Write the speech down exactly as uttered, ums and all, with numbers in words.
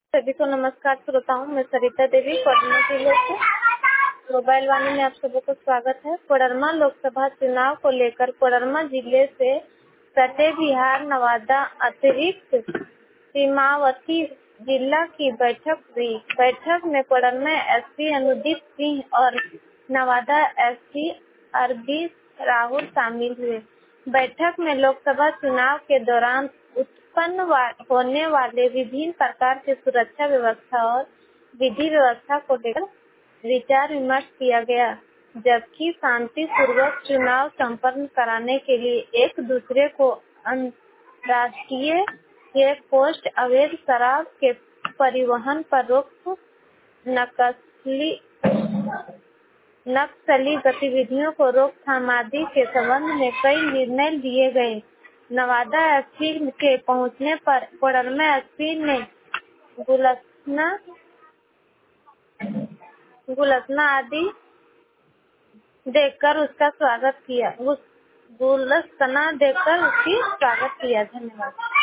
सभी को नमस्कार श्रोताओं, मैं सरिता देवी कोडरमा जिले से मोबाइल वाणी में आप सबों को स्वागत है। कोडरमा लोकसभा चुनाव को लेकर कोडरमा जिले से सटे बिहार नवादा अतिरिक्त सीमावर्ती जिला की बैठक हुई। बैठक में कोडरमा एसपी अनुदीप सिंह और नवादा एसपी अरविंद राहुल शामिल हुए। बैठक में लोकसभा चुनाव के दौरान उत्पन्न वा, होने वाले विभिन्न प्रकार के सुरक्षा व्यवस्था और विधि व्यवस्था को लेकर विचार विमर्श किया गया, जबकि शांतिपूर्वक चुनाव संपन्न कराने के लिए एक दूसरे को अंतर्राष्ट्रीय चेक पोस्ट, अवैध शराब के परिवहन पर रोक, नक्सली नक्सली गतिविधियों को रोकथाम आदि के संबंध में कई निर्णय लिए गए। नवादा एसपी के पहुंचने पर कोडरमा एसपी ने गुलसना गुलसना आदि देकर उसका स्वागत किया गुलसना देकर उसकी स्वागत किया। धन्यवाद।